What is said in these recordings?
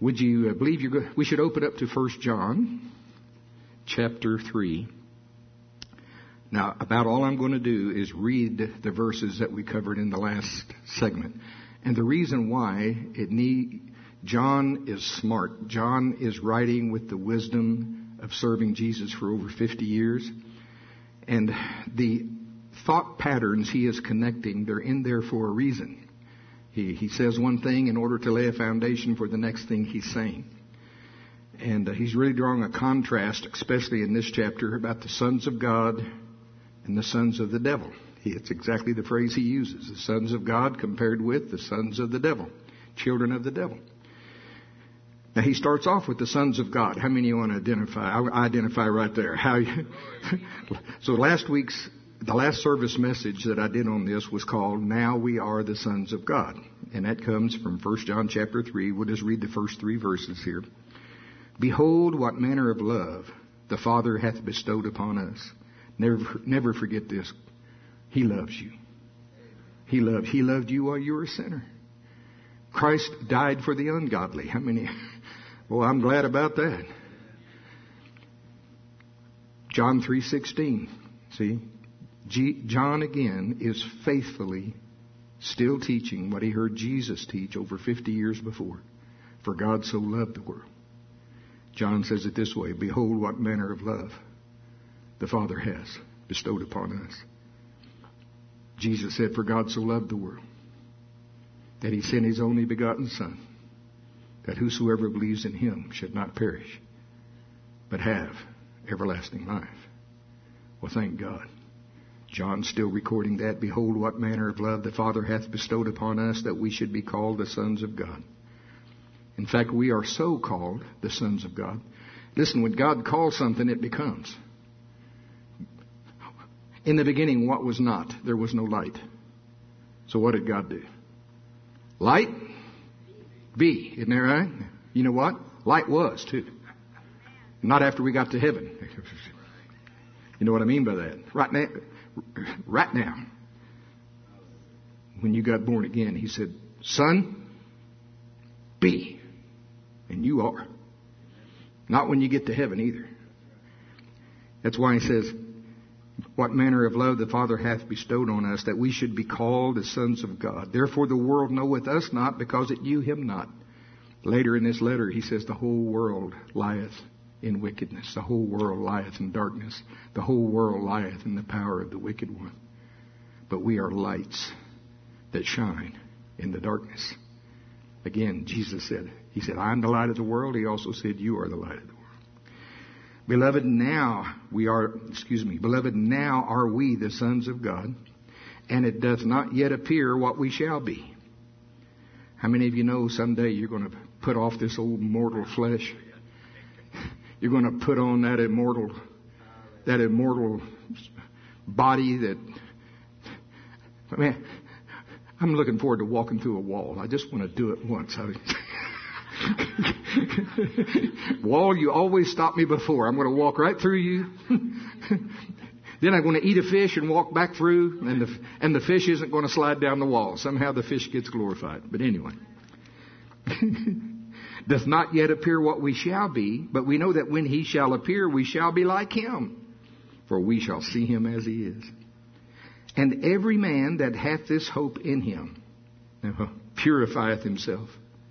Would you believe we should open up to 1 John chapter 3. Now, about all I'm going to do is read the verses that we covered in the last segment. And the reason why John is smart. John is writing with the wisdom of serving Jesus for over 50 years. And the thought patterns he is connecting, they're in there for a reason. He says one thing in order to lay a foundation for the next thing he's saying. And he's really drawing a contrast, especially in this chapter, about the sons of God and the sons of the devil. It's exactly the phrase he uses. The sons of God compared with the sons of the devil. Children of the devil. Now he starts off with the sons of God. How many you want to identify? I identify right there. So the last service message that I did on this was called, Now We Are the Sons of God. And that comes from 1 John chapter 3. We'll just read the first 3 verses here. Behold, what manner of love the Father hath bestowed upon us. Never forget this. He loves you. He loved you while you were a sinner. Christ died for the ungodly. How many? Well, I'm glad about that. John 3:16. See? John again is faithfully still teaching what he heard Jesus teach over 50 years before. For God so loved the world. John says it this way, Behold what manner of love the Father has bestowed upon us. Jesus said, For God so loved the world that he sent his only begotten Son, that whosoever believes in him should not perish, but have everlasting life. Well, thank God. John's still recording that. Behold, what manner of love the Father hath bestowed upon us, that we should be called the sons of God. In fact, we are so called the sons of God. Listen, when God calls something, it becomes. In the beginning, what was not? There was no light. So what did God do? Light? Be. Isn't that right? You know what? Light was, too. Not after we got to heaven. You know what I mean by that? Right now, when you got born again, he said, Son, be. And you are. Not when you get to heaven either. That's why he says, What manner of love the Father hath bestowed on us, that we should be called the sons of God. Therefore the world knoweth us not, because it knew him not. Later in this letter, he says, The whole world lieth in wickedness. The whole world lieth in darkness. The whole world lieth in the power of the wicked one. But we are lights that shine in the darkness. Again, Jesus said, He said, I am the light of the world. He also said, you are the light of the world. Beloved, now are we the sons of God, and it doth not yet appear what we shall be. How many of you know someday you're going to put off this old mortal flesh? You're going to put on that immortal body that, man, I'm looking forward to walking through a wall. I just want to do it once. Wall, you always stop me before. I'm going to walk right through you. Then I'm going to eat a fish and walk back through, and the fish isn't going to slide down the wall. Somehow the fish gets glorified. But anyway. Doth not yet appear what we shall be, but we know that when he shall appear, we shall be like him, for we shall see him as he is. And every man that hath this hope in him purifieth himself.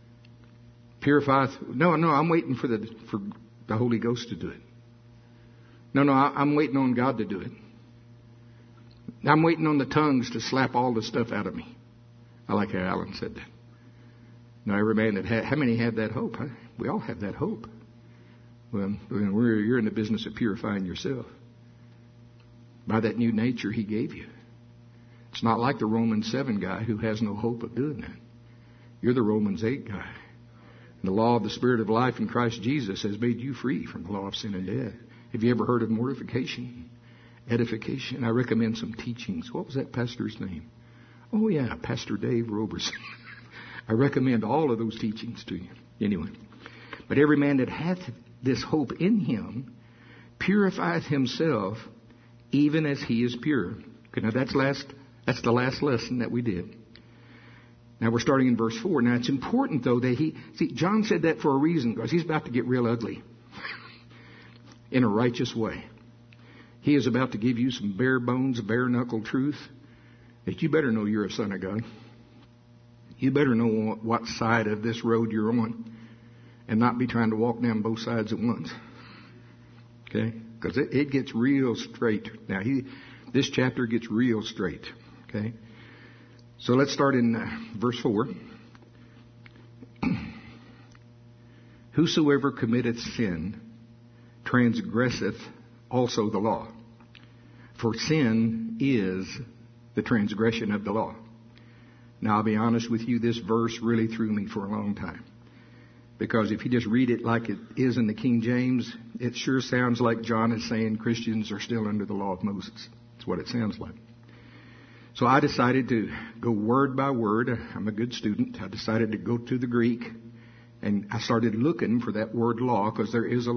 No, I'm waiting for the Holy Ghost to do it. No, I'm waiting on God to do it. I'm waiting on the tongues to slap all the stuff out of me. I like how Alan said that. Now, every man how many have that hope? Huh? We all have that hope. Well, you're in the business of purifying yourself by that new nature he gave you. It's not like the Romans 7 guy who has no hope of doing that. You're the Romans 8 guy. And the law of the Spirit of life in Christ Jesus has made you free from the law of sin and death. Have you ever heard of mortification? Edification? I recommend some teachings. What was that pastor's name? Oh, yeah, Pastor Dave Roberson. I recommend all of those teachings to you. Anyway. But every man that hath this hope in him purifieth himself even as he is pure. Okay, now that's the last lesson that we did. Now we're starting in verse 4. Now it's important though that John said that for a reason, because he's about to get real ugly in a righteous way. He is about to give you some bare bones, bare knuckle truth that you better know you're a son of God. You better know what side of this road you're on and not be trying to walk down both sides at once. Okay? Because it gets real straight. Now this chapter gets real straight. Okay? So let's start in verse 4. Whosoever committeth sin transgresseth also the law. For sin is the transgression of the law. Now I'll be honest with you, this verse really threw me for a long time. Because if you just read it like it is in the King James, it sure sounds like John is saying Christians are still under the law of Moses. That's what it sounds like. So I decided to go word by word. I'm a good student. I decided to go to the Greek, and I started looking for that word law, because there is a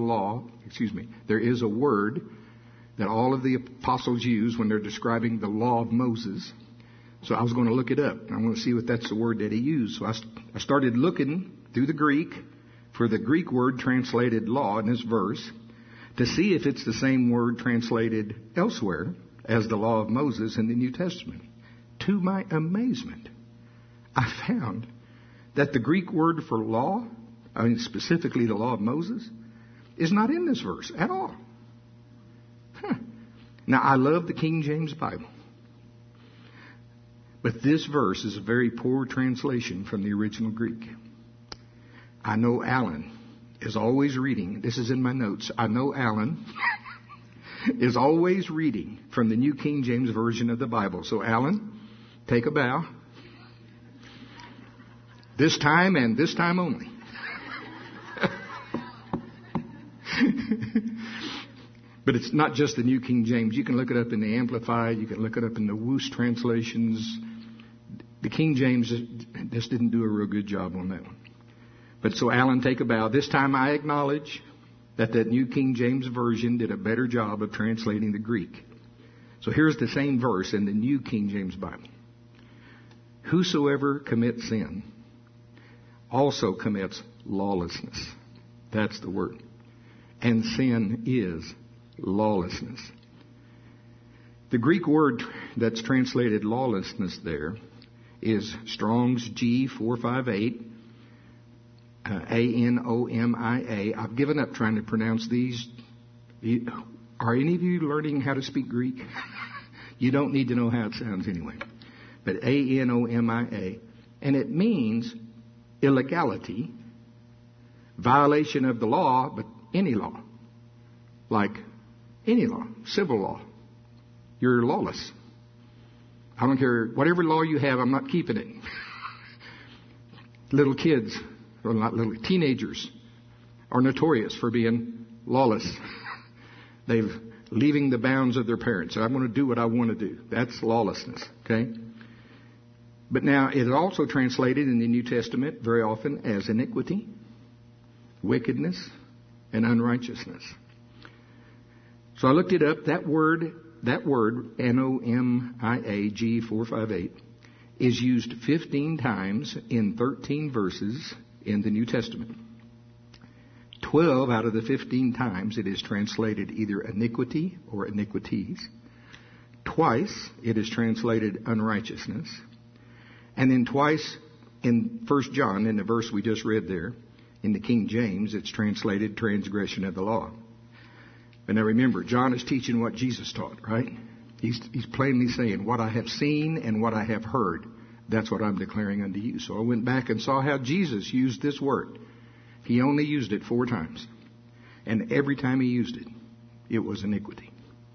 word that all of the apostles use when they're describing the law of Moses. So I was going to look it up. I want to see what that's the word that he used. So I started looking through the Greek for the Greek word translated law in this verse to see if it's the same word translated elsewhere as the law of Moses in the New Testament. To my amazement, I found that the Greek word for law, specifically the law of Moses, is not in this verse at all. Now, I love the King James Bible, but this verse is a very poor translation from the original Greek. I know Alan is always reading. This is in my notes. I know Alan is always reading from the New King James Version of the Bible. So, Alan, take a bow. This time and this time only. But it's not just the New King James. You can look it up in the Amplified. You can look it up in the Wuest translations. The King James just didn't do a real good job on that one. But so, Alan, take a bow. This time I acknowledge that New King James Version did a better job of translating the Greek. So here's the same verse in the New King James Bible. Whosoever commits sin also commits lawlessness. That's the word. And sin is lawlessness. The Greek word that's translated lawlessness there is Strong's G458. Anomia. I've given up trying to pronounce these. Are any of you learning how to speak Greek? You don't need to know how it sounds anyway. But anomia. And it means illegality, violation of the law, but any law. Like any law, civil law. You're lawless. I don't care. Whatever law you have, I'm not keeping it. Little kids. Well, not little, teenagers are notorious for being lawless. They're leaving the bounds of their parents. I'm going to do what I want to do. That's lawlessness, okay? But now it is also translated in the New Testament very often as iniquity, wickedness, and unrighteousness. So I looked it up. That word, Nomia G458, is used 15 times in 13 verses in the New Testament. 12 out of the 15 times it is translated either iniquity or iniquities. Twice it is translated unrighteousness. And then twice in 1 John, in the verse we just read there, in the King James, it's translated transgression of the law. But now remember, John is teaching what Jesus taught, right? He's plainly saying, what I have seen and what I have heard, that's what I'm declaring unto you. So I went back and saw how Jesus used this word. He only used it 4 times. And every time he used it, it was iniquity.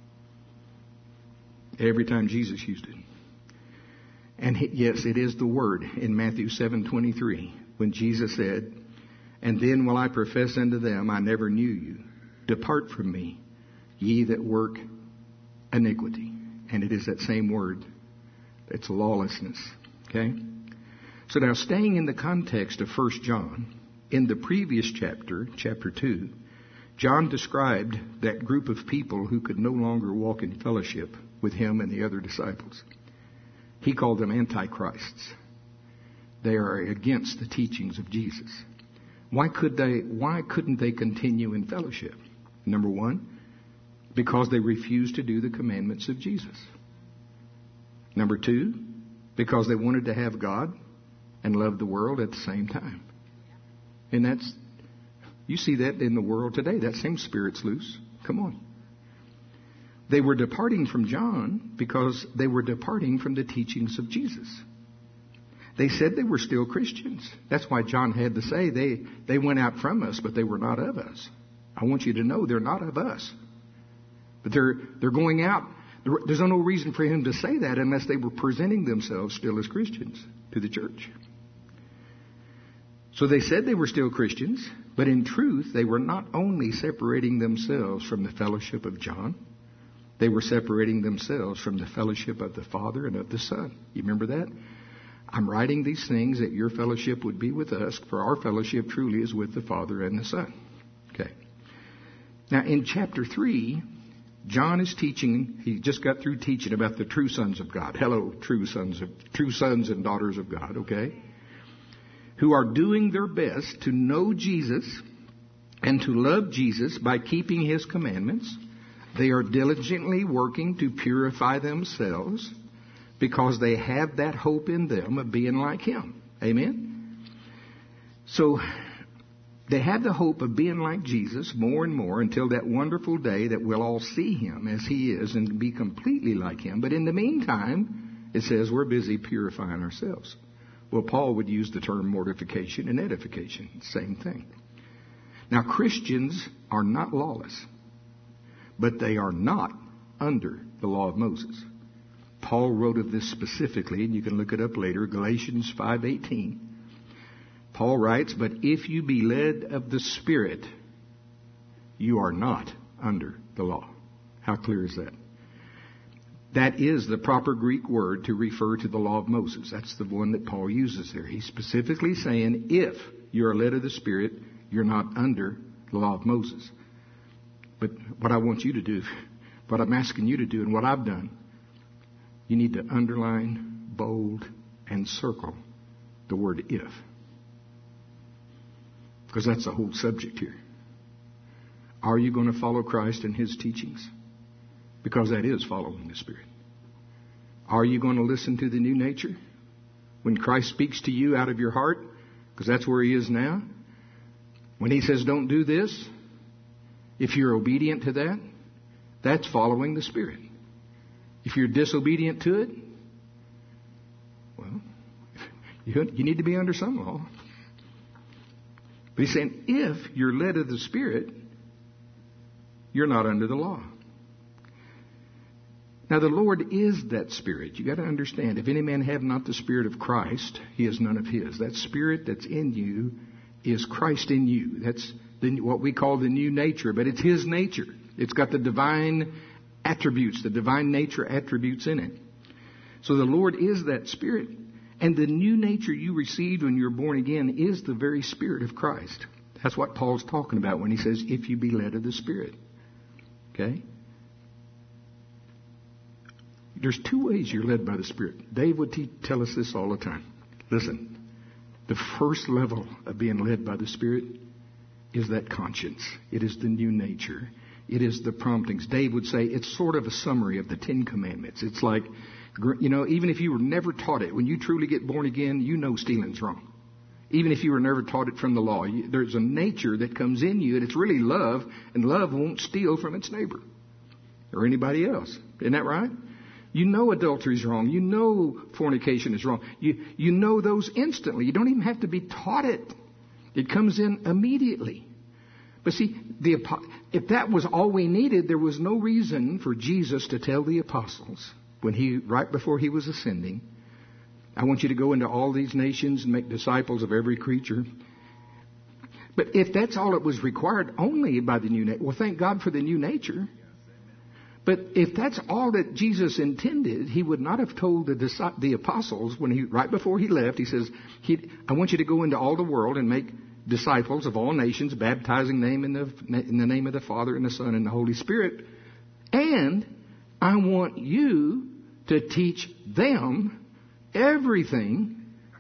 Every time Jesus used it. And yes, it is the word in Matthew 7:23 when Jesus said, and then will I profess unto them, I never knew you. Depart from me, ye that work iniquity. And it is that same word. It's lawlessness. Okay? So now staying in the context of 1 John, in the previous chapter, chapter 2, John described that group of people who could no longer walk in fellowship with him and the other disciples. He called them antichrists. They are against the teachings of Jesus. Why couldn't they continue in fellowship? Number one, because they refused to do the commandments of Jesus. Number two, because they wanted to have God and love the world at the same time. And you see that in the world today. That same spirit's loose. Come on. They were departing from John because they were departing from the teachings of Jesus. They said they were still Christians. That's why John had to say they went out from us, but they were not of us. I want you to know they're not of us. But they're going out. There's no reason for him to say that unless they were presenting themselves still as Christians to the church. So they said they were still Christians, but in truth they were not only separating themselves from the fellowship of John, they were separating themselves from the fellowship of the Father and of the Son. You remember that? I'm writing these things that your fellowship would be with us, for our fellowship truly is with the Father and the Son. Okay. Now in chapter 3, John is teaching, he just got through teaching about the true sons of God. Hello, true sons and daughters of God, okay? Who are doing their best to know Jesus and to love Jesus by keeping his commandments. They are diligently working to purify themselves because they have that hope in them of being like him. Amen? So they have the hope of being like Jesus more and more until that wonderful day that we'll all see him as he is and be completely like him. But in the meantime, it says we're busy purifying ourselves. Well, Paul would use the term mortification and edification. Same thing. Now, Christians are not lawless, but they are not under the law of Moses. Paul wrote of this specifically, and you can look it up later, Galatians 5:18. Paul writes, but if you be led of the Spirit, you are not under the law. How clear is that? That is the proper Greek word to refer to the law of Moses. That's the one that Paul uses there. He's specifically saying if you're led of the Spirit, you're not under the law of Moses. But what I want you to do, what I'm asking you to do, and what I've done, you need to underline, bold, and circle the word if. Because that's the whole subject here. Are you going to follow Christ and his teachings? Because that is following the Spirit. Are you going to listen to the new nature? When Christ speaks to you out of your heart, because that's where he is now. When he says don't do this, if you're obedient to that, that's following the Spirit. If you're disobedient to it, well, you need to be under some law. But he's saying if you're led of the Spirit, you're not under the law. Now the Lord is that Spirit. You got to understand, if any man have not the Spirit of Christ, he is none of his. That Spirit that's in you is Christ in you. That's what we call the new nature, but it's his nature. It's got the divine attributes, the divine nature attributes in it. So the Lord is that Spirit. And the new nature you received when you're born again is the very Spirit of Christ. That's what Paul's talking about when he says, if you be led of the Spirit. Okay? There's two ways you're led by the Spirit. Dave would tell us this all the time. Listen, the first level of being led by the Spirit is that conscience. It is the new nature. It is the promptings. Dave would say it's sort of a summary of the Ten Commandments. It's like, even if you were never taught it, when you truly get born again, you know stealing's wrong. Even if you were never taught it from the law, there's a nature that comes in you, and it's really love, and love won't steal from its neighbor or anybody else. Isn't that right? You know adultery is wrong. You know fornication is wrong. You know those instantly. You don't even have to be taught it. It comes in immediately. But see, if that was all we needed, there was no reason for Jesus to tell the apostles right before he was ascending, I want you to go into all these nations and make disciples of every creature. But if that's all it was required only by the new nature, well, thank God for the new nature. But if that's all that Jesus intended, he would not have told the apostles right before he left, he says, I want you to go into all the world and make disciples of all nations, baptizing them in the name of the Father and the Son and the Holy Spirit. And I want you to teach them everything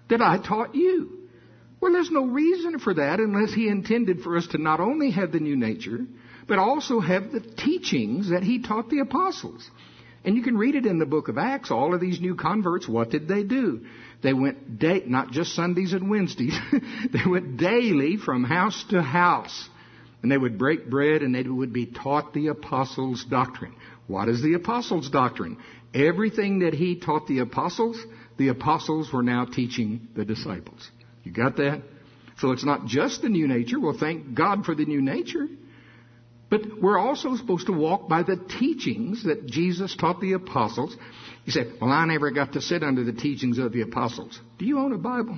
that I taught you. Well, there's no reason for that unless He intended for us to not only have the new nature, but also have the teachings that He taught the apostles. And you can read it in the book of Acts. All of these new converts, what did they do? They went not just Sundays and Wednesdays. They went daily from house to house. And they would break bread and they would be taught the apostles' doctrine. What is the apostles' doctrine? Everything that He taught the apostles were now teaching the disciples. You got that? So it's not just the new nature. Well, thank God for the new nature. But we're also supposed to walk by the teachings that Jesus taught the apostles. You say, well, I never got to sit under the teachings of the apostles. Do you own a Bible?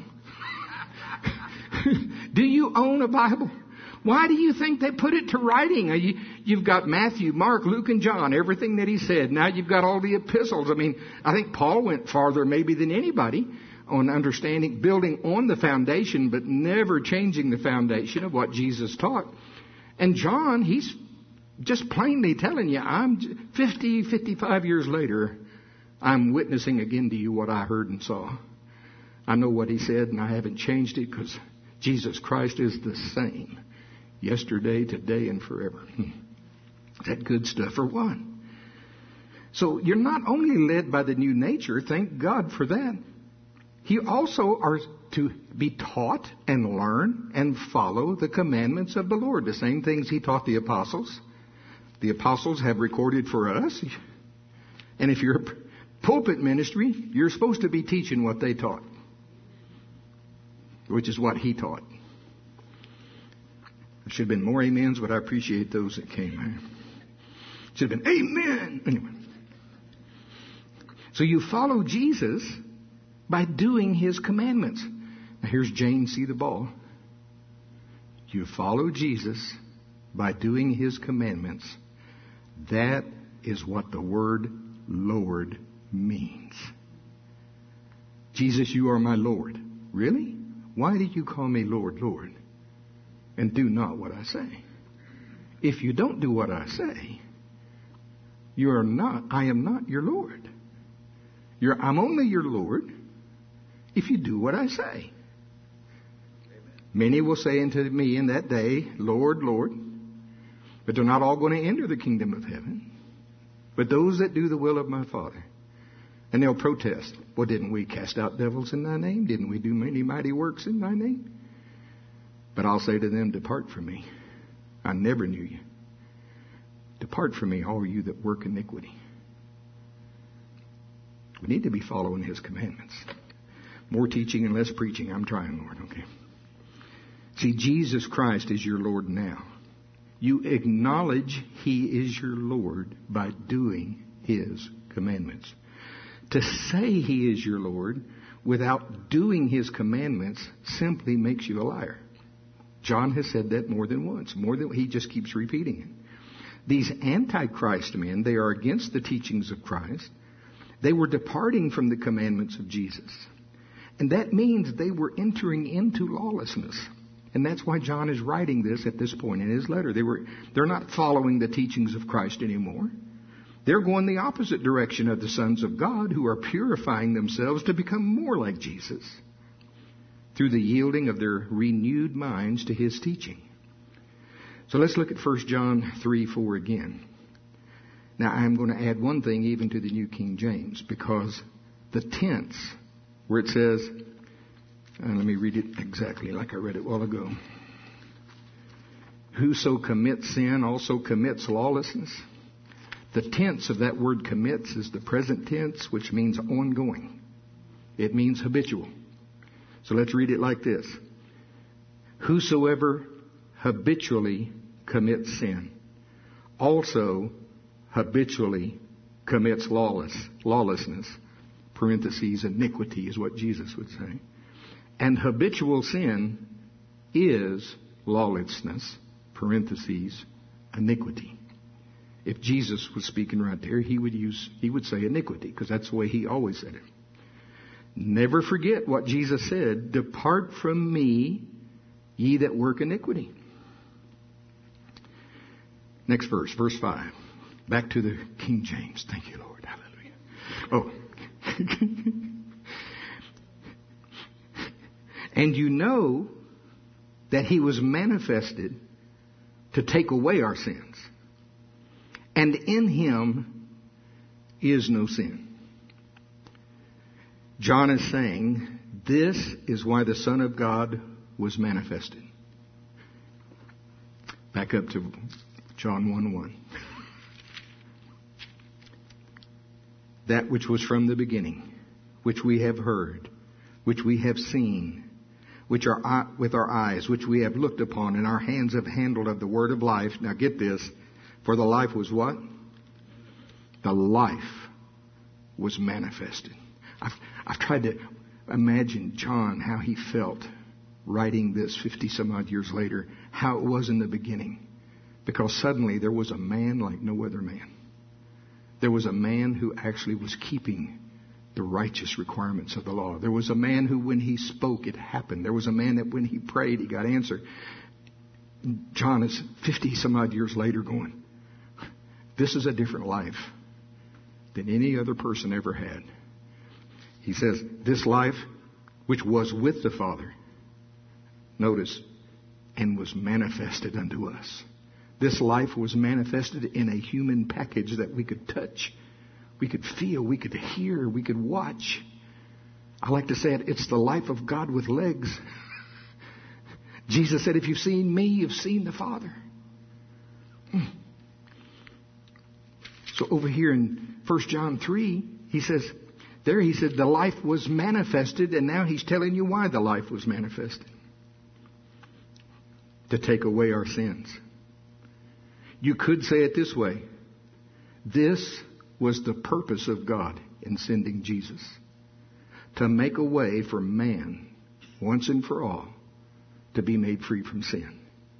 Do you own a Bible? Why do you think they put it to writing? You've got Matthew, Mark, Luke, and John, everything that He said. Now you've got all the epistles. I mean, I think Paul went farther maybe than anybody on understanding, building on the foundation, but never changing the foundation of what Jesus taught. And John, he's just plainly telling you, I'm 55 years later, I'm witnessing again to you what I heard and saw. I know what he said, and I haven't changed it because Jesus Christ is the same yesterday, today, and forever. That good stuff for one. So you're not only led by the new nature, thank God for that. You also are to be taught and learn and follow the commandments of the Lord. The same things He taught the apostles. The apostles have recorded for us. And if you're a pulpit ministry, you're supposed to be teaching what they taught, which is what He taught. There should have been more amens, but I appreciate those that came. Should have been amen. Anyway. So you follow Jesus by doing His commandments. Now here's Jane, see the ball. You follow Jesus by doing His commandments. That is what the word Lord means. Jesus, you are my Lord. Really? Why did you call me Lord, Lord, and do not what I say? If you don't do what I say, I am not your Lord. I'm only your Lord if you do what I say. Amen. Many will say unto me in that day, Lord, Lord, but they're not all going to enter the kingdom of heaven, but those that do the will of my Father. And they'll protest. Well, didn't we cast out devils in thy name? Didn't we do many mighty works in thy name? But I'll say to them, depart from me. I never knew you. Depart from me, all you that work iniquity. We need to be following His commandments. More teaching and less preaching. I'm trying, Lord. Okay. See, Jesus Christ is your Lord now. You acknowledge He is your Lord by doing His commandments. To say He is your Lord without doing His commandments simply makes you a liar. John has said that more than once. He just keeps repeating it. These antichrist men, they are against the teachings of Christ. They were departing from the commandments of Jesus. And that means they were entering into lawlessness. And that's why John is writing this at this point in his letter. They're not following the teachings of Christ anymore. They're going the opposite direction of the sons of God who are purifying themselves to become more like Jesus through the yielding of their renewed minds to His teaching. So let's look at 1 John 3:4 again. Now I'm going to add one thing even to the New King James, because the tense where it says, and let me read it exactly like I read it a while ago. Whoso commits sin also commits lawlessness. The tense of that word commits is the present tense, which means ongoing. It means habitual. So let's read it like this. Whosoever habitually commits sin also habitually commits lawlessness. Parentheses, iniquity is what Jesus would say. And habitual sin is lawlessness, parentheses, iniquity. If Jesus was speaking right there, he would say iniquity, because that's the way He always said it. Never forget what Jesus said, depart from me, ye that work iniquity. Next verse, verse 5. Back to the King James. Thank you, Lord. Hallelujah. Oh. And you know that He was manifested to take away our sins. And in Him is no sin. John is saying, this is why the Son of God was manifested. Back up to John 1:1. That which was from the beginning, which we have heard, which we have seen, which are with our eyes, which we have looked upon, and our hands have handled of the word of life. Now get this, for the life was what? The life was manifested. I've tried to imagine John, how he felt writing this 50 some odd years later, how it was in the beginning. Because suddenly there was a man like no other man. There was a man who actually was keeping the righteous requirements of the law. There was a man who, when he spoke, it happened. There was a man that when he prayed, he got answered. John is 50 some odd years later going, this is a different life than any other person ever had. He says, this life which was with the Father, notice, and was manifested unto us. This life was manifested in a human package that we could touch, we could feel, we could hear, we could watch. I like to say it's the life of God with legs. Jesus said, if you've seen me, you've seen the Father. So over here in 1 John 3, he said, the life was manifested, and now he's telling you why the life was manifested. To take away our sins. You could say it this way. This was the purpose of God in sending Jesus. To make a way for man, once and for all, to be made free from sin.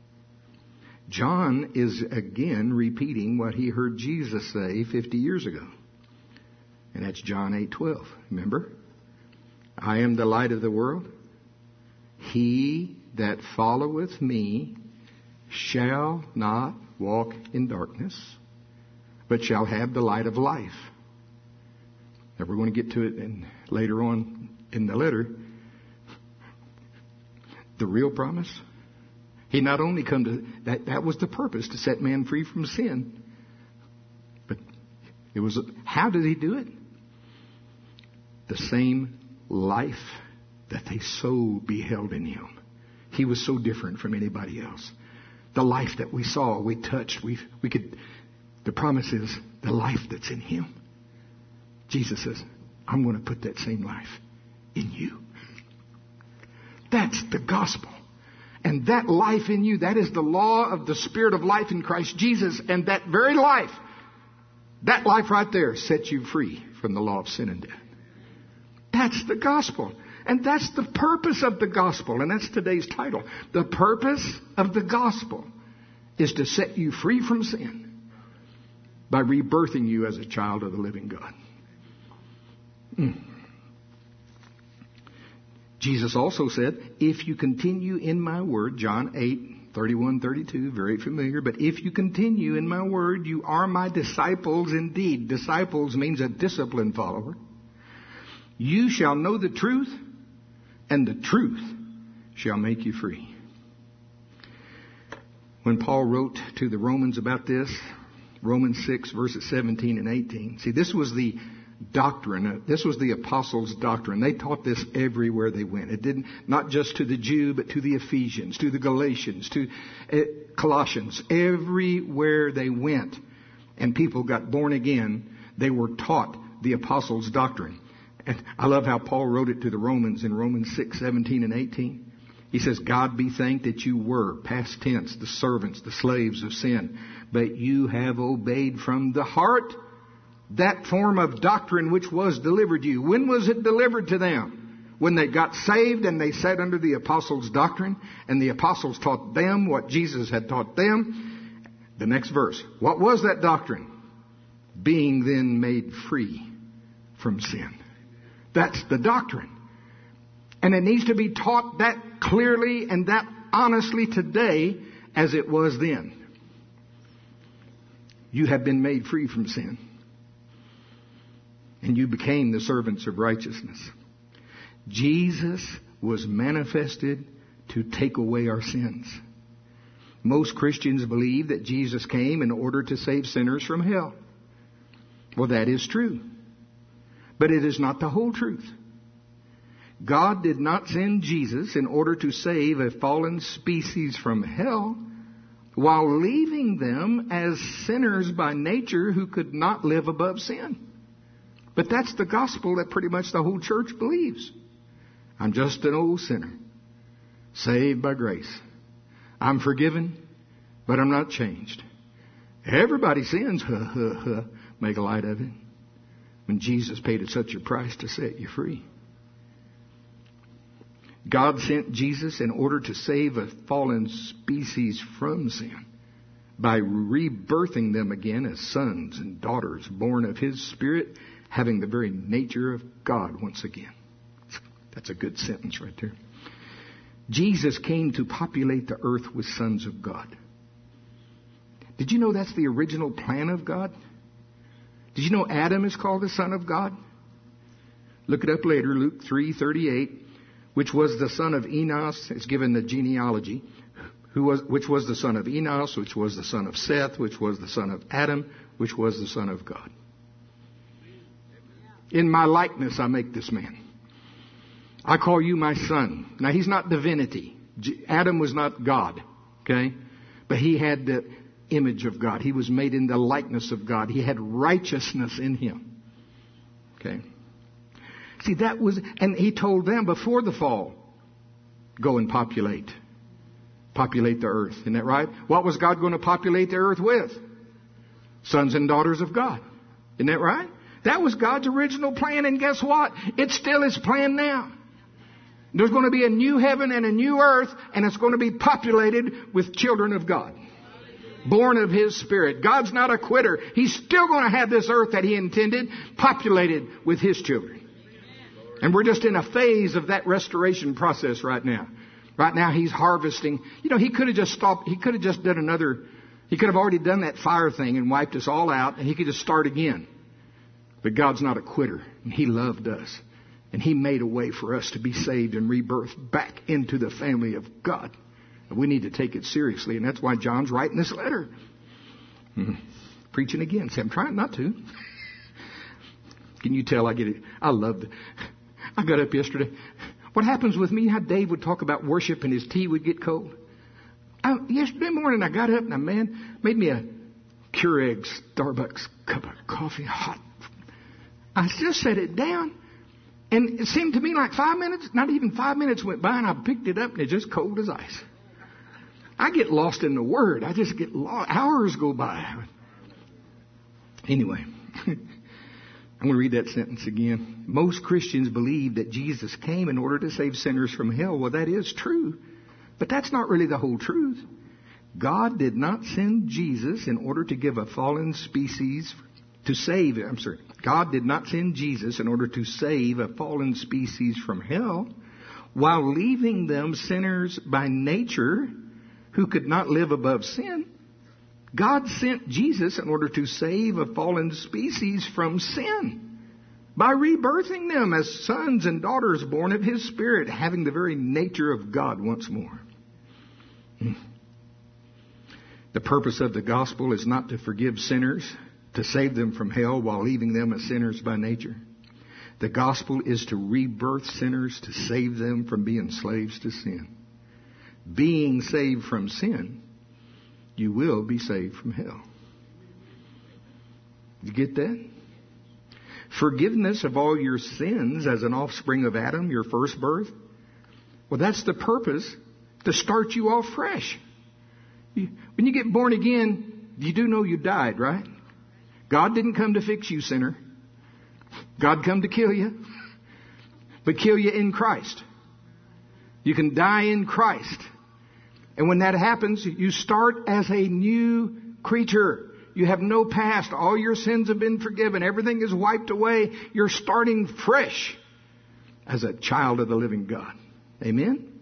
John is again repeating what he heard Jesus say 50 years ago. And that's John 8:12. Remember? I am the light of the world. He that followeth me shall not walk in darkness, but shall have the light of life. Now we're going to get to it later on in the letter. The real promise. He not only come to that was the purpose, to set man free from sin. But it was, how did he do it? The same life that they so beheld in him. He was so different from anybody else. The life that we saw, we touched, we could. The promise is the life that's in him. Jesus says, I'm going to put that same life in you. That's the gospel. And that life in you, that is the law of the Spirit of life in Christ Jesus. And that very life, that life right there sets you free from the law of sin and death. That's the gospel. And that's the purpose of the gospel. And that's today's title. The purpose of the gospel is to set you free from sin by rebirthing you as a child of the living God. Jesus also said, if you continue in my word, John 8:31-32, very familiar, but if you continue in my word, you are my disciples indeed. Disciples means a disciplined follower. You shall know the truth, and the truth shall make you free. When Paul wrote to the Romans about this, Romans 6 verses 17 and 18. See, this was the doctrine. This was the apostles' doctrine. They taught this everywhere they went. It didn't, not just to the Jew, but to the Ephesians, to the Galatians, to Colossians. Everywhere they went and people got born again, they were taught the apostles' doctrine. And I love how Paul wrote it to the Romans in Romans 6, 17 and 18. He says, God be thanked that you were, past tense, the servants, the slaves of sin, but you have obeyed from the heart that form of doctrine which was delivered to you. When was it delivered to them? When they got saved and they sat under the apostles' doctrine, and the apostles taught them what Jesus had taught them. The next verse. What was that doctrine? Being then made free from sin. That's the doctrine. And it needs to be taught that clearly and that honestly today as it was then. You have been made free from sin. And you became the servants of righteousness. Jesus was manifested to take away our sins. Most Christians believe that Jesus came in order to save sinners from hell. Well, that is true. But it is not the whole truth. God did not send Jesus in order to save a fallen species from hell while leaving them as sinners by nature who could not live above sin. But that's the gospel that pretty much the whole church believes. I'm just an old sinner, saved by grace. I'm forgiven, but I'm not changed. Everybody sins, make a light of it. When Jesus paid such a price to set you free. God sent Jesus in order to save a fallen species from sin by rebirthing them again as sons and daughters born of His Spirit, having the very nature of God once again. That's a good sentence right there. Jesus came to populate the earth with sons of God. Did you know that's the original plan of God? Did you know Adam is called the son of God? Look it up later, Luke 3:38. Which was the son of Enos, it's given the genealogy, which was the son of Enos, which was the son of Seth, which was the son of Adam, which was the son of God. In my likeness I make this man. I call you my son. Now he's not divinity. Adam was not God, okay? But he had the image of God. He was made in the likeness of God. He had righteousness in him. Okay? See, that was, and He told them before the fall, go and populate the earth. Isn't that right? What was God going to populate the earth with? Sons and daughters of God. Isn't that right? That was God's original plan, and guess what? It's still His plan now. There's going to be a new heaven and a new earth, and it's going to be populated with children of God. Born of His Spirit. God's not a quitter. He's still going to have this earth that He intended populated with His children. And we're just in a phase of that restoration process right now. Right now He's harvesting. You know, He could have just stopped. He could have just done another. He could have already done that fire thing and wiped us all out, and He could just start again. But God's not a quitter. And He loved us. And He made a way for us to be saved and rebirthed back into the family of God. And we need to take it seriously. And that's why John's writing this letter. Preaching again. See, I'm trying not to. Can you tell I get it? I love it. I got up yesterday. What happens with me, how Dave would talk about worship and his tea would get cold. Yesterday morning I got up and a man made me a Keurig Starbucks cup of coffee hot. I just set it down and it seemed to me like 5 minutes, not even 5 minutes went by and I picked it up and it's just cold as ice. I get lost in the Word. I just get lost. Hours go by. Anyway. I'm going to read that sentence again. Most Christians believe that Jesus came in order to save sinners from hell. Well, that is true. But that's not really the whole truth. God did not send Jesus in order to give a fallen species to save. God did not send Jesus in order to save a fallen species from hell while leaving them sinners by nature who could not live above sin. God sent Jesus in order to save a fallen species from sin by rebirthing them as sons and daughters born of His Spirit, having the very nature of God once more. The purpose of the gospel is not to forgive sinners, to save them from hell while leaving them as sinners by nature. The gospel is to rebirth sinners to save them from being slaves to sin. Being saved from sin, you will be saved from hell. You get that? Forgiveness of all your sins as an offspring of Adam, your first birth. Well, that's the purpose, to start you off fresh. When you get born again, you do know you died, right? God didn't come to fix you, sinner. God come to kill you, but kill you in Christ. You can die in Christ. And when that happens, you start as a new creature. You have no past. All your sins have been forgiven. Everything is wiped away. You're starting fresh as a child of the living God. Amen?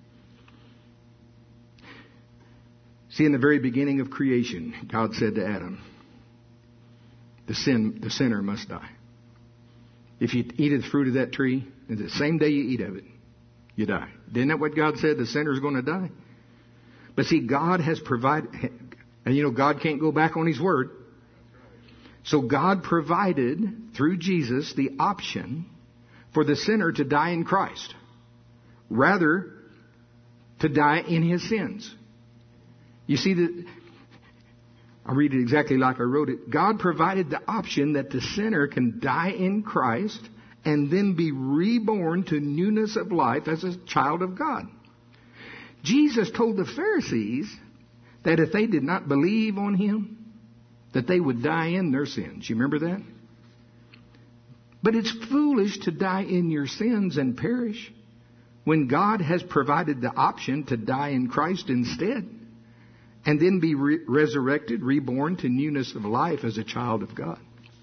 See, in the very beginning of creation, God said to Adam, the sinner must die. If you eat of the fruit of that tree, the same day you eat of it, you die. Isn't that what God said? The sinner's going to die. But see, God has provided, and you know, God can't go back on His word. So God provided, through Jesus, the option for the sinner to die in Christ, rather to die in his sins. You see, I'll read it exactly like I wrote it. God provided the option that the sinner can die in Christ and then be reborn to newness of life as a child of God. Jesus told the Pharisees that if they did not believe on Him, that they would die in their sins. You remember that? But it's foolish to die in your sins and perish when God has provided the option to die in Christ instead and then be resurrected, reborn to newness of life as a child of God.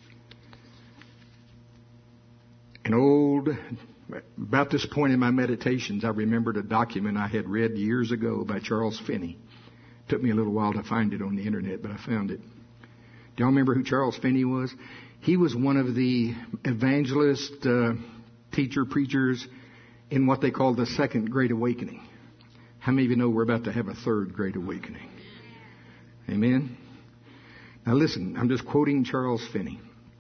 About this point in my meditations, I remembered a document I had read years ago by Charles Finney. It took me a little while to find it on the internet, but I found it. Do y'all remember who Charles Finney was? He was one of the evangelist, preachers in what they call the Second Great Awakening. How many of you know we're about to have a third Great Awakening? Amen? Now listen, I'm just quoting Charles Finney.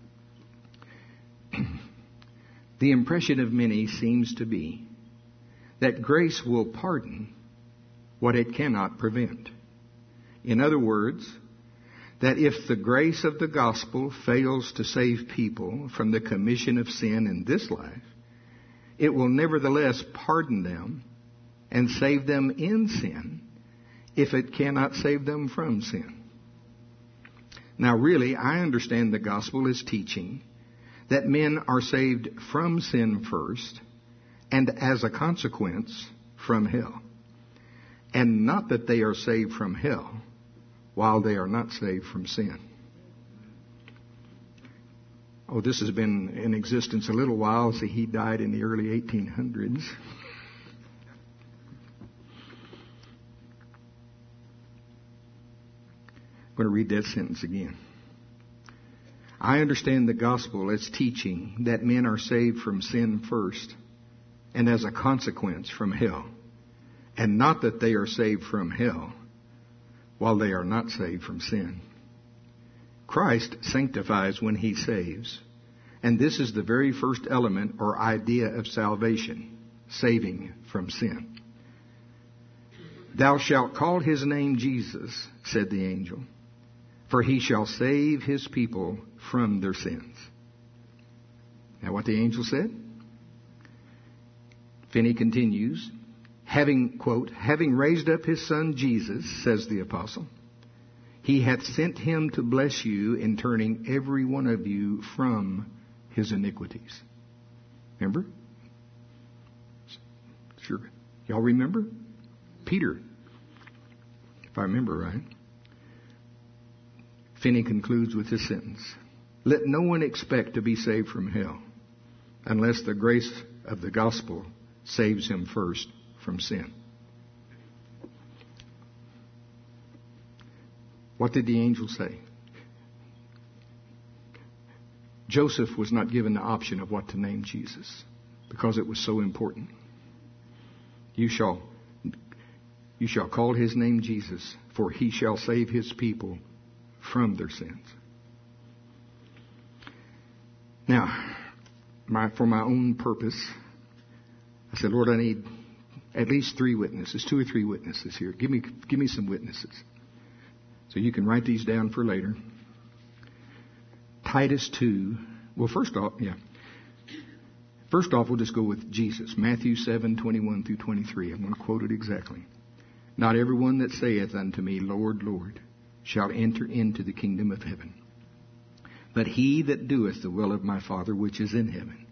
The impression of many seems to be that grace will pardon what it cannot prevent. In other words, that if the grace of the gospel fails to save people from the commission of sin in this life, it will nevertheless pardon them and save them in sin if it cannot save them from sin. Now really, I understand the gospel is teaching that men are saved from sin first and as a consequence from hell. And not that they are saved from hell while they are not saved from sin. Oh, this has been in existence a little while. See, he died in the early 1800s. I'm going to read that sentence again. I understand the gospel as teaching that men are saved from sin first and as a consequence from hell, and not that they are saved from hell while they are not saved from sin. Christ sanctifies when He saves, and this is the very first element or idea of salvation, saving from sin. Thou shalt call His name Jesus, said the angel, for He shall save His people from their sins. Now what the angel said? Finney continues, having raised up His Son Jesus, says the apostle, He hath sent Him to bless you in turning every one of you from his iniquities. Remember? Sure. Y'all remember? Peter, if I remember right. Finney concludes with this sentence. Let no one expect to be saved from hell unless the grace of the gospel saves him first from sin. What did the angel say? Joseph was not given the option of what to name Jesus because it was so important. You shall call His name Jesus, for He shall save His people from their sins. Now, for my own purpose, I said, Lord, I need at least 3 witnesses, 2 or 3 witnesses here. Give me some witnesses. So you can write these down for later. Titus 2. Well, first off, we'll just go with Jesus. Matthew 7:21 through 23. I'm going to quote it exactly. Not everyone that saith unto me, Lord, Lord, shall enter into the kingdom of heaven, but he that doeth the will of my Father which is in heaven.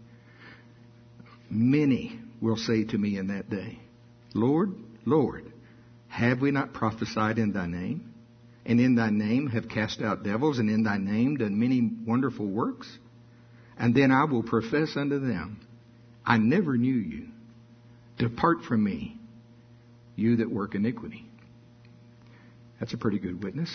Many will say to me in that day, Lord, Lord, have we not prophesied in thy name? And in thy name have cast out devils, and in thy name done many wonderful works? And then I will profess unto them, I never knew you. Depart from me, you that work iniquity. That's a pretty good witness.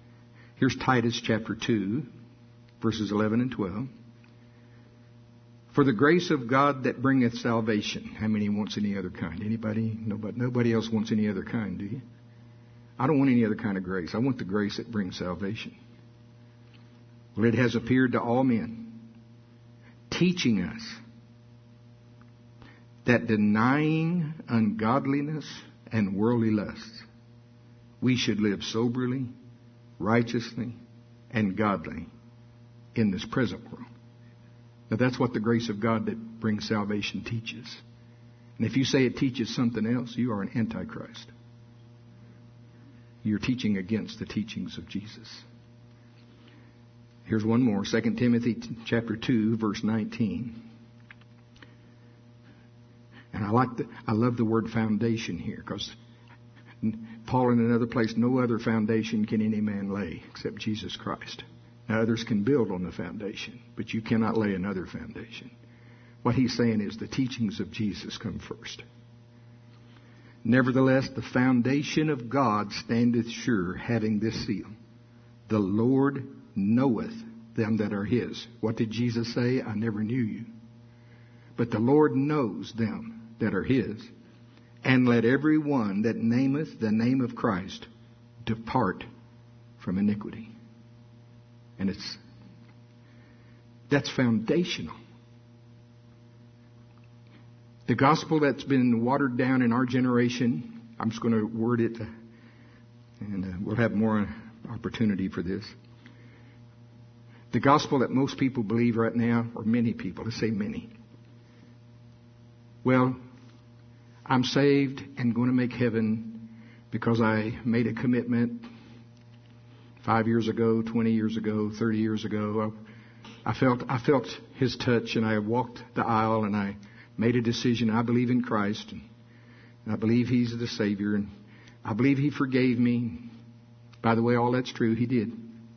Here's Titus chapter 2, verses 11 and 12. For the grace of God that bringeth salvation. How many wants any other kind? Anybody? Nobody else wants any other kind, do you? I don't want any other kind of grace. I want the grace that brings salvation. Well, it has appeared to all men, teaching us that denying ungodliness and worldly lusts, we should live soberly, righteously, and godly in this present world. Now that's what the grace of God that brings salvation teaches. And if you say it teaches something else, you are an antichrist. You're teaching against the teachings of Jesus. Here's one more. 2 Timothy chapter 2, verse 19. And I love the word foundation here, because Paul in another place, no other foundation can any man lay except Jesus Christ. Now others can build on the foundation, but you cannot lay another foundation. What he's saying is the teachings of Jesus come first. Nevertheless, the foundation of God standeth sure, having this seal: the Lord knoweth them that are his. What did Jesus say? I never knew you. But the Lord knows them that are his. And let every one that nameth the name of Christ depart from iniquity. And that's foundational. The gospel that's been watered down in our generation, I'm just going to word it, and we'll have more opportunity for this. The gospel that most people believe right now, or many people, let's say many. Well, I'm saved and going to make heaven because I made a commitment 5 years ago, 20 years ago, 30 years ago. I felt his touch, and I walked the aisle, and I made a decision. I believe in Christ, and I believe he's the Savior, and I believe he forgave me. By the way, all that's true, he did.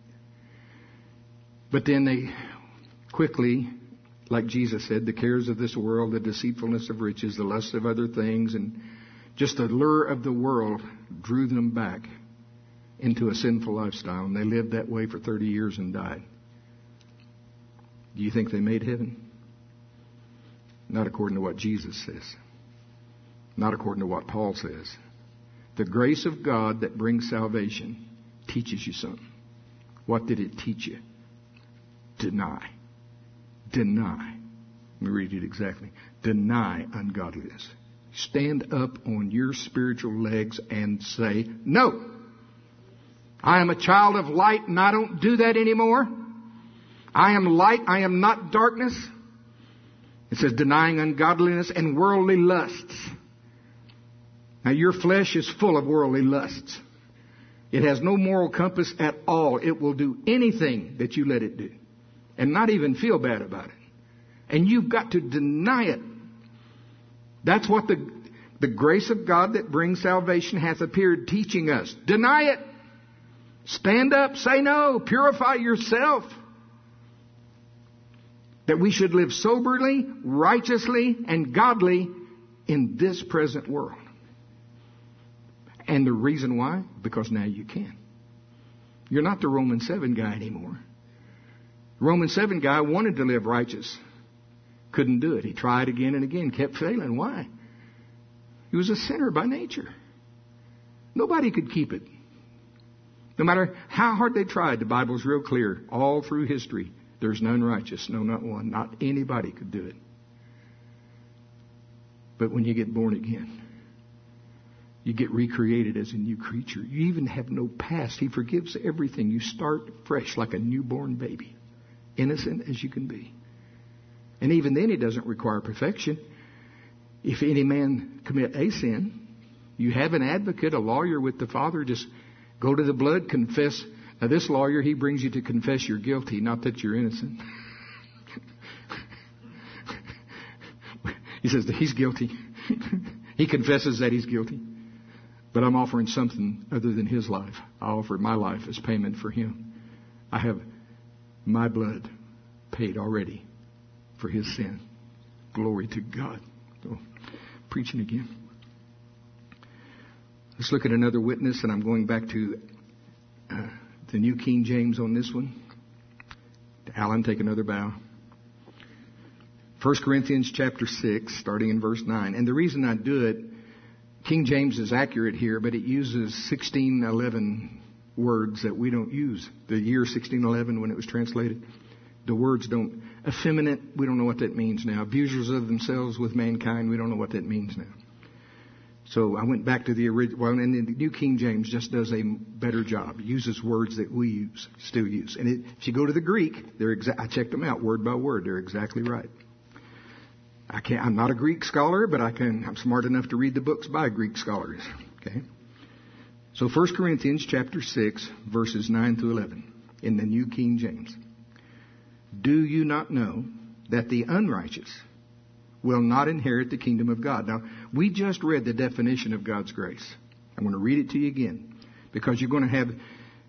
But then they quickly, like Jesus said, the cares of this world, the deceitfulness of riches, the lust of other things, and just the lure of the world drew them back into a sinful lifestyle. And they lived that way for 30 years and died. Do you think they made heaven? Not according to what Jesus says. Not according to what Paul says. The grace of God that brings salvation teaches you something. What did it teach you? Deny. Deny. Let me read it exactly. Deny ungodliness. Stand up on your spiritual legs and say, no. I am a child of light, and I don't do that anymore. I am light. I am not darkness. It says denying ungodliness and worldly lusts. Now your flesh is full of worldly lusts. It has no moral compass at all. It will do anything that you let it do, and not even feel bad about it. And you've got to deny it. That's what the grace of God that brings salvation hath appeared, teaching us. Deny it. Stand up. Say no. Purify yourself. That we should live soberly, righteously, and godly in this present world. And the reason why? Because now you can. You're not the Romans 7 guy anymore. The Romans 7 guy wanted to live righteous. Couldn't do it. He tried again and again. Kept failing. Why? He was a sinner by nature. Nobody could keep it. No matter how hard they tried, the Bible's real clear. All through history, there's none righteous. No, not one. Not anybody could do it. But when you get born again, you get recreated as a new creature. You even have no past. He forgives everything. You start fresh like a newborn baby. Innocent as you can be. And even then, He doesn't require perfection. If any man commit a sin, you have an advocate, a lawyer with the Father. Just go to the blood, confess. Now, this lawyer, he brings you to confess you're guilty, not that you're innocent. He says that he's guilty. He confesses that he's guilty. But I'm offering something other than his life. I offer my life as payment for him. I have my blood paid already for his sin. Glory to God. Oh, preaching again. Let's look at another witness, and I'm going back to the New King James on this one. Alan, take another bow. 1 Corinthians chapter 6, starting in verse 9. And the reason I do it, King James is accurate here, but it uses 1611 words that we don't use. The year 1611 when it was translated. The words don't. Effeminate, we don't know what that means now. Abusers of themselves with mankind, we don't know what that means now. So I went back to the original, and the New King James just does a better job. It uses words that we still use. And if you go to the Greek, I checked them out word by word. They're exactly right. I'm not a Greek scholar, but I'm smart enough to read the books by Greek scholars. Okay. So 1 Corinthians chapter 6, verses 9 through 11 in the New King James. Do you not know that the unrighteous will not inherit the kingdom of God? Now, we just read the definition of God's grace. I'm going to read it to you again because you're going to have,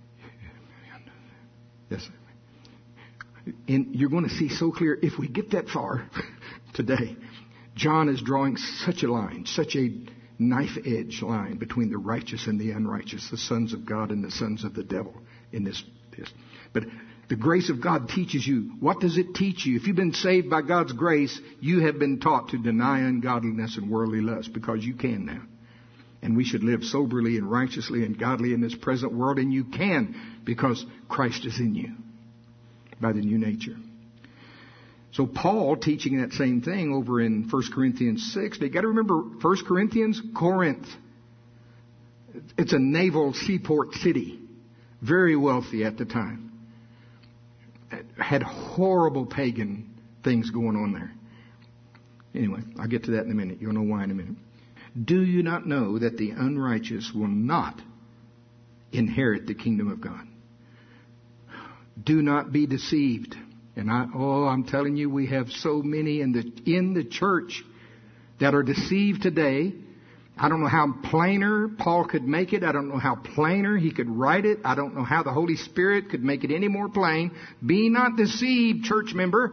yes, and you're going to see so clear if we get that far today. John is drawing such a line, such a knife-edge line between the righteous and the unrighteous, the sons of God and the sons of the devil in this. But the grace of God teaches you. What does it teach you? If you've been saved by God's grace, you have been taught to deny ungodliness and worldly lust because you can now. And we should live soberly and righteously and godly in this present world. And you can because Christ is in you by the new nature. So Paul teaching that same thing over in 1 Corinthians 6. They got to remember 1 Corinthians, Corinth. It's a naval seaport city. Very wealthy at the time. Had horrible pagan things going on there. Anyway, I'll get to that in a minute. You'll know why in a minute. Do you not know that the unrighteous will not inherit the kingdom of God? Do not be deceived. And I'm telling you, we have so many in the church that are deceived today. I don't know how plainer Paul could make it. I don't know how plainer he could write it. I don't know how the Holy Spirit could make it any more plain. Be not deceived, church member.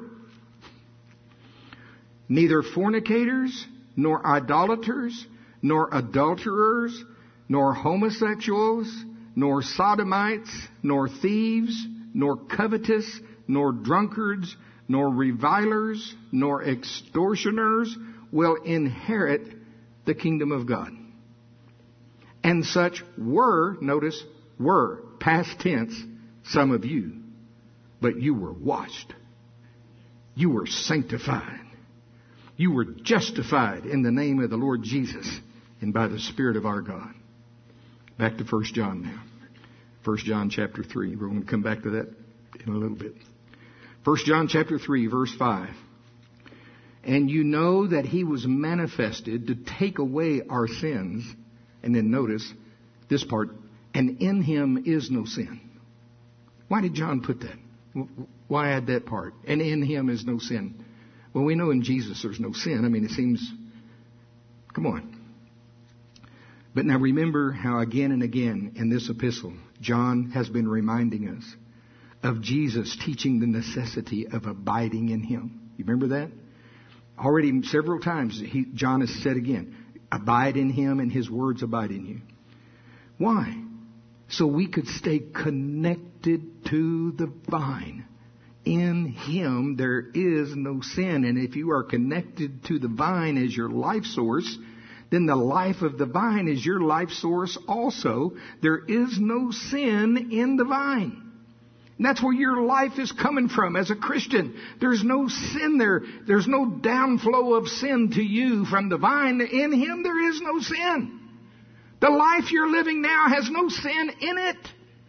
Neither fornicators, nor idolaters, nor adulterers, nor homosexuals, nor sodomites, nor thieves, nor covetous, nor drunkards, nor revilers, nor extortioners will inherit the kingdom of God. And such were, notice, were, past tense, some of you. But you were washed. You were sanctified. You were justified in the name of the Lord Jesus and by the Spirit of our God. Back to 1 John now. 1 John chapter 3. We're going to come back to that in a little bit. 1 John chapter 3, verse 5. And you know that he was manifested to take away our sins. And then notice this part. And in him is no sin. Why did John put that? Why add that part? And in him is no sin. Well, we know in Jesus there's no sin. I mean, it seems, come on. But now remember how again and again in this epistle, John has been reminding us of Jesus teaching the necessity of abiding in him. You remember that? Already several times John has said again, abide in him and his words abide in you. Why? So we could stay connected to the vine. In him there is no sin. And if you are connected to the vine as your life source, then the life of the vine is your life source also. There is no sin in the vine. And that's where your life is coming from as a Christian. There's no sin there. There's no downflow of sin to you from the vine. In him there is no sin. The life you're living now has no sin in it.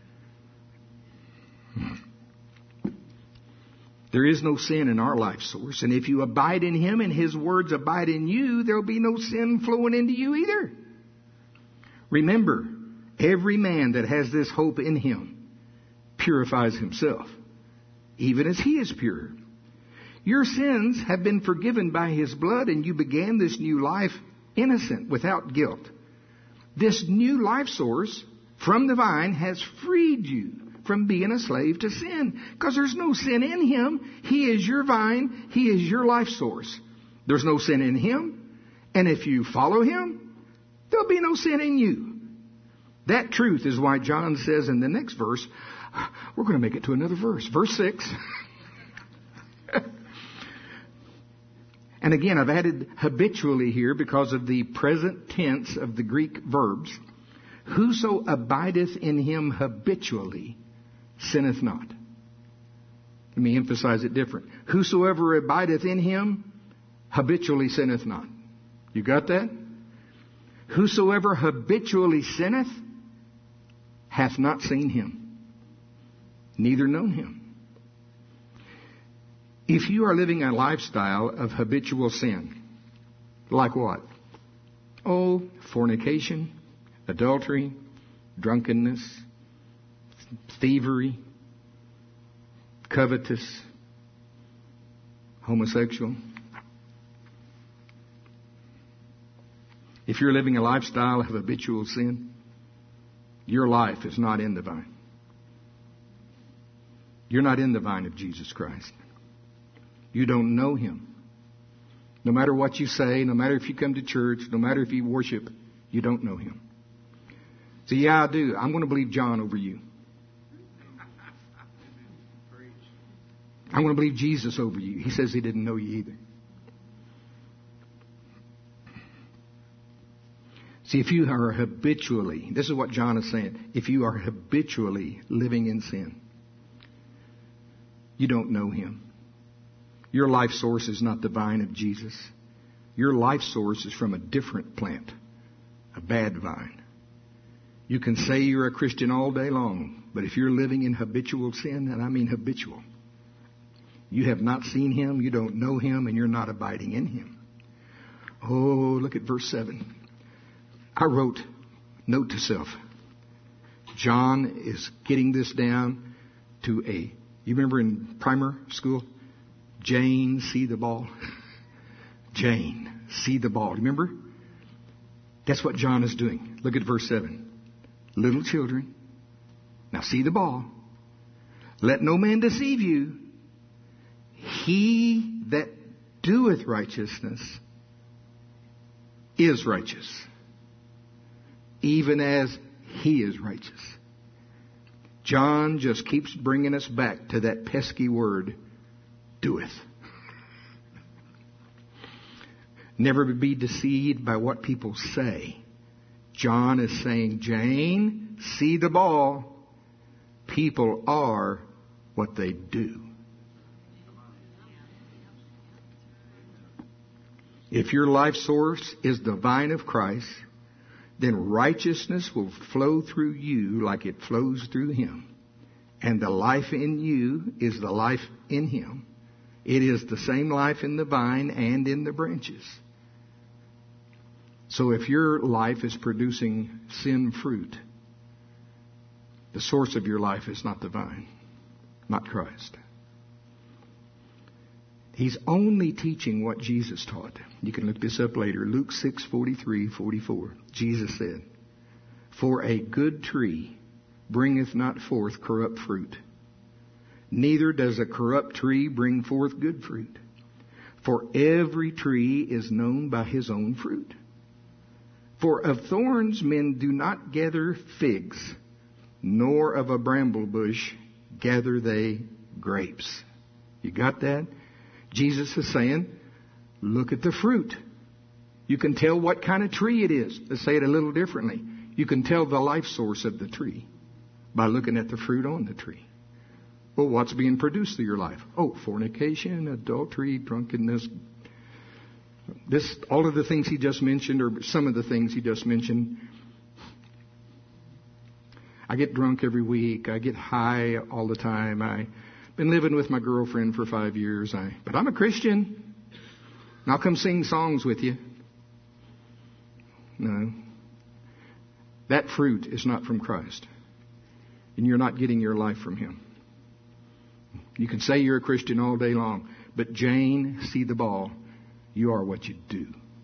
There is no sin in our life source. And if you abide in him and his words abide in you, there'll be no sin flowing into you either. Remember, every man that has this hope in him purifies himself, even as he is pure. Your sins have been forgiven by his blood, and you began this new life innocent, without guilt. This new life source from the vine has freed you from being a slave to sin, because there's no sin in him. He is your vine. He is your life source. There's no sin in him. And if you follow him, there'll be no sin in you. That truth is why John says in the next verse, we're going to make it to another verse. Verse 6. And again, I've added habitually here because of the present tense of the Greek verbs. Whoso abideth in him habitually sinneth not. Let me emphasize it different. Whosoever abideth in him habitually sinneth not. You got that? Whosoever habitually sinneth hath not seen him, neither known him. If you are living a lifestyle of habitual sin, like what? Oh, fornication, adultery, drunkenness, thievery, covetous, homosexual. If you're living a lifestyle of habitual sin, your life is not in the vine. You're not in the vine of Jesus Christ. You don't know Him. No matter what you say, no matter if you come to church, no matter if you worship, you don't know Him. So yeah, I do. I'm going to believe John over you. I'm going to believe Jesus over you. He says He didn't know you either. See, if you are habitually, this is what John is saying, if you are habitually living in sin, you don't know Him. Your life source is not the vine of Jesus. Your life source is from a different plant, a bad vine. You can say you're a Christian all day long, but if you're living in habitual sin, and I mean habitual, you have not seen Him, you don't know Him, and you're not abiding in Him. Oh, look at verse 7. I wrote, note to self, John is getting this down to you remember in primer school? Jane, see the ball. Jane, see the ball. Remember? That's what John is doing. Look at verse 7. Little children, now see the ball. Let no man deceive you. He that doeth righteousness is righteous, even as He is righteous. John just keeps bringing us back to that pesky word, doeth. Never be deceived by what people say. John is saying, Jane, see the ball. People are what they do. If your life source is the vine of Christ, then righteousness will flow through you like it flows through Him. And the life in you is the life in Him. It is the same life in the vine and in the branches. So if your life is producing sin fruit, the source of your life is not the vine, not Christ. He's only teaching what Jesus taught. You can look this up later. Luke 6:43-44. Jesus said, For a good tree bringeth not forth corrupt fruit, neither does a corrupt tree bring forth good fruit. For every tree is known by his own fruit. For of thorns men do not gather figs, nor of a bramble bush gather they grapes. You got that? Jesus is saying, look at the fruit. You can tell what kind of tree it is. Let's say it a little differently. You can tell the life source of the tree by looking at the fruit on the tree. Well, what's being produced through your life? Oh, fornication, adultery, drunkenness. All of the things he just mentioned, or some of the things he just mentioned. I get drunk every week. I get high all the time. I've been living with my girlfriend for 5 years. But I'm a Christian. And I'll come sing songs with you. No. That fruit is not from Christ. And you're not getting your life from Him. You can say you're a Christian all day long. But Jane, see the ball. You are what you do.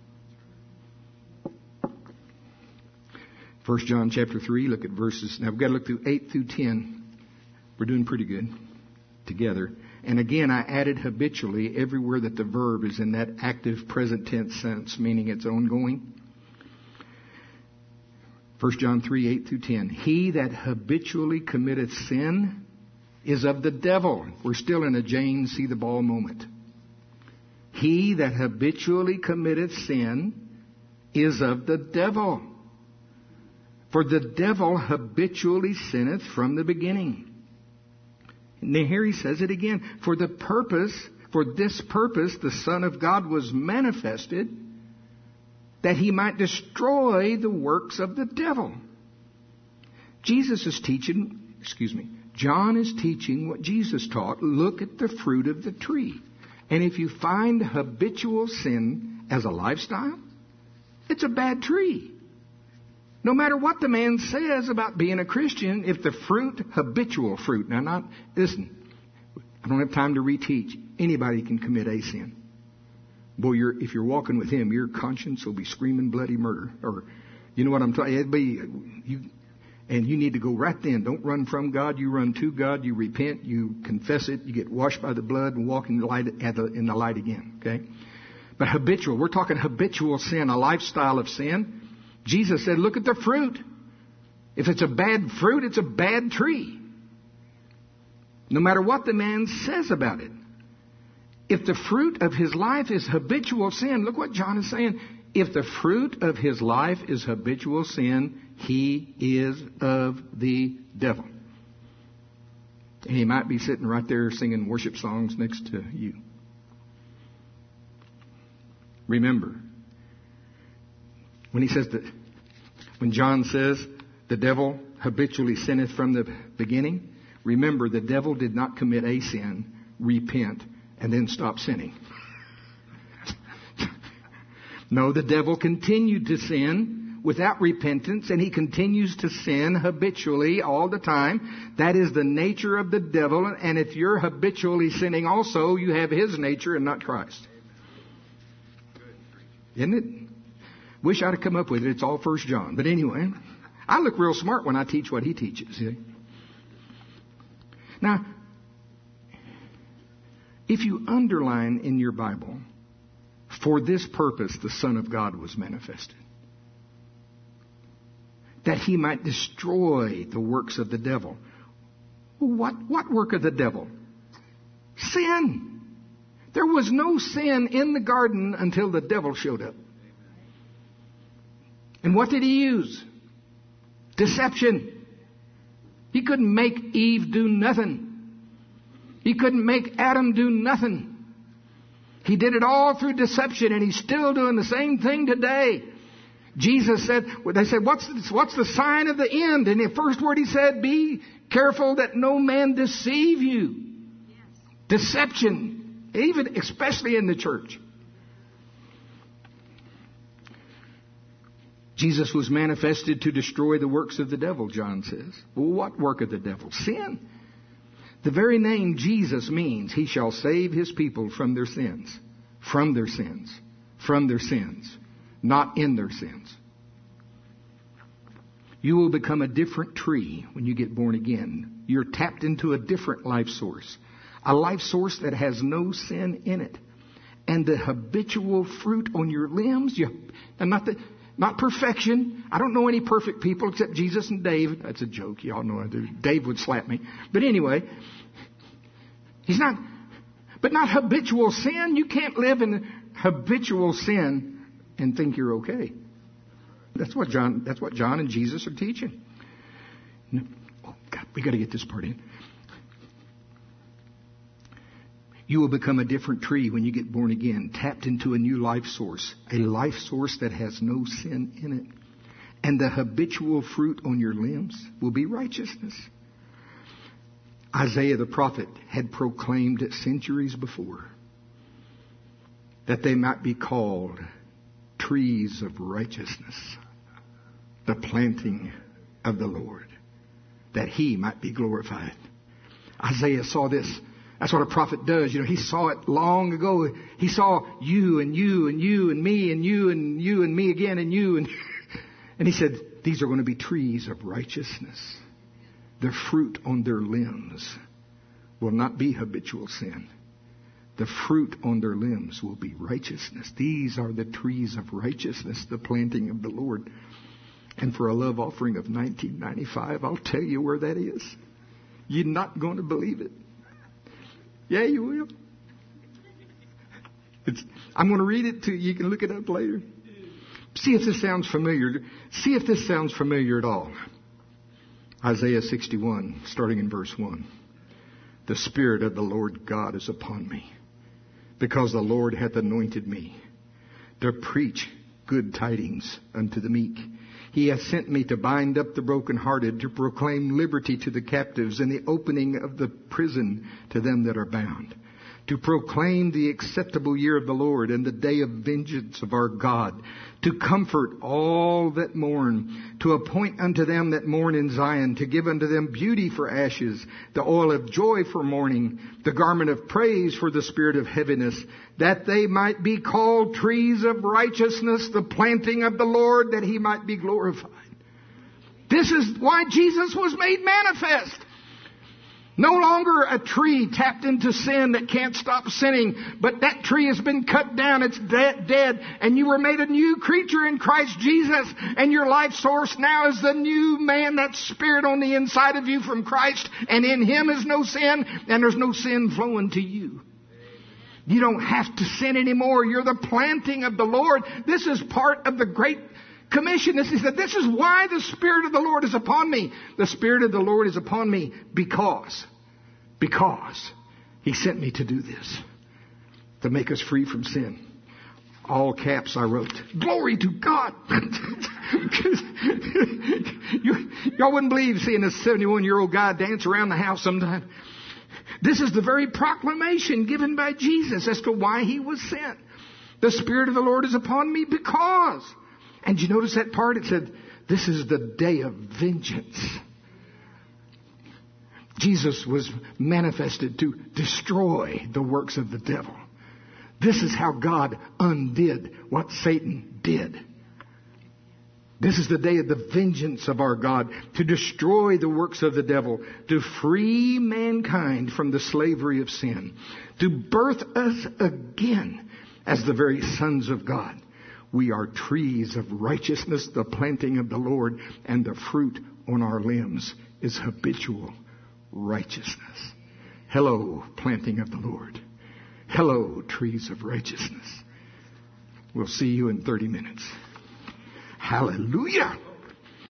1 John chapter 3, look at verses. Now we've got to look through 8 through 10. We're doing pretty good together. And again, I added habitually everywhere that the verb is in that active present tense sense, meaning it's ongoing. 1 John 3, 8 through 10. He that habitually committeth sin is of the devil. We're still in a Jane see the ball moment. He that habitually committeth sin is of the devil. For the devil habitually sinneth from the beginning. And here he says it again. For this purpose, the Son of God was manifested, that he might destroy the works of the devil. John is teaching what Jesus taught. Look at the fruit of the tree. And if you find habitual sin as a lifestyle, it's a bad tree. No matter what the man says about being a Christian, if the fruit, habitual fruit, listen, I don't have time to reteach. Anybody can commit a sin. Boy, if you're walking with him, your conscience will be screaming bloody murder. Or, you know what I'm talking? And you need to go right then. Don't run from God. You run to God. You repent. You confess it. You get washed by the blood and walk in the light again. Okay? But habitual. We're talking habitual sin, a lifestyle of sin. Jesus said, look at the fruit. If it's a bad fruit, it's a bad tree. No matter what the man says about it. If the fruit of his life is habitual sin, look what John is saying. If the fruit of his life is habitual sin, he is of the devil. And he might be sitting right there singing worship songs next to you. Remember, when John says the devil habitually sinneth from the beginning, remember the devil did not commit a sin, repent, and then stop sinning. No, the devil continued to sin without repentance, and he continues to sin habitually all the time. That is the nature of the devil, and if you're habitually sinning also, you have his nature and not Christ. Isn't it? Wish I'd have come up with it. It's all 1 John. But anyway, I look real smart when I teach what he teaches. See? Now, if you underline in your Bible, for this purpose the Son of God was manifested, that he might destroy the works of the devil. What work of the devil? Sin. There was no sin in the garden until the devil showed up. And what did he use? Deception. He couldn't make Eve do nothing. He couldn't make Adam do nothing. He did it all through deception, and he's still doing the same thing today. Jesus said, they said, what's the sign of the end? And the first word he said, be careful that no man deceive you. Yes. Deception, especially in the church. Jesus was manifested to destroy the works of the devil, John says. Well, what work of the devil? Sin. The very name Jesus means he shall save his people from their sins. From their sins. From their sins. Not in their sins. You will become a different tree when you get born again. You're tapped into a different life source. A life source that has no sin in it. And the habitual fruit on your limbs, not perfection. I don't know any perfect people except Jesus and Dave. That's a joke. Y'all know I do. Dave would slap me. But anyway, but not habitual sin. You can't live in habitual sin and think you're okay. That's what John and Jesus are teaching. Oh God, we got to get this part in. You will become a different tree when you get born again, tapped into a new life source, a life source that has no sin in it. And the habitual fruit on your limbs will be righteousness. Isaiah the prophet had proclaimed it centuries before that they might be called trees of righteousness, the planting of the Lord, that he might be glorified. Isaiah saw this. That's what a prophet does. He saw it long ago. He saw you and you and you and me and you and you and me again and you. And he said, these are going to be trees of righteousness. The fruit on their limbs will not be habitual sin. The fruit on their limbs will be righteousness. These are the trees of righteousness, the planting of the Lord. And for a love offering of $19.95, I'll tell you where that is. You're not going to believe it. Yeah, you will. I'm going to read it to you. You can look it up later. See if this sounds familiar. See if this sounds familiar at all. Isaiah 61, starting in verse 1. The Spirit of the Lord God is upon me, because the Lord hath anointed me to preach good tidings unto the meek. He hath sent me to bind up the brokenhearted, to proclaim liberty to the captives, and the opening of the prison to them that are bound, to proclaim the acceptable year of the Lord and the day of vengeance of our God, to comfort all that mourn, to appoint unto them that mourn in Zion, to give unto them beauty for ashes, the oil of joy for mourning, the garment of praise for the spirit of heaviness, that they might be called trees of righteousness, the planting of the Lord, that he might be glorified. This is why Jesus was made manifest. No longer a tree tapped into sin that can't stop sinning, but that tree has been cut down, it's dead, and you were made a new creature in Christ Jesus, and your life source now is the new man, that Spirit on the inside of you from Christ, and in Him is no sin, and there's no sin flowing to you. You don't have to sin anymore. You're the planting of the Lord. This is part of the Great Commission. This is why the Spirit of the Lord is upon me. The Spirit of the Lord is upon me because He sent me to do this, to make us free from sin. All caps I wrote, glory to God. Y'all wouldn't believe seeing a 71-year-old guy dance around the house sometime. This is the very proclamation given by Jesus as to why He was sent. The Spirit of the Lord is upon me because. And you notice that part? It said, this is the day of vengeance. Jesus was manifested to destroy the works of the devil. This is how God undid what Satan did. This is the day of the vengeance of our God, to destroy the works of the devil, to free mankind from the slavery of sin, to birth us again as the very sons of God. We are trees of righteousness, the planting of the Lord, and the fruit on our limbs is habitual righteousness. Hello, planting of the Lord. Hello, trees of righteousness. We'll see you in 30 minutes. Hallelujah.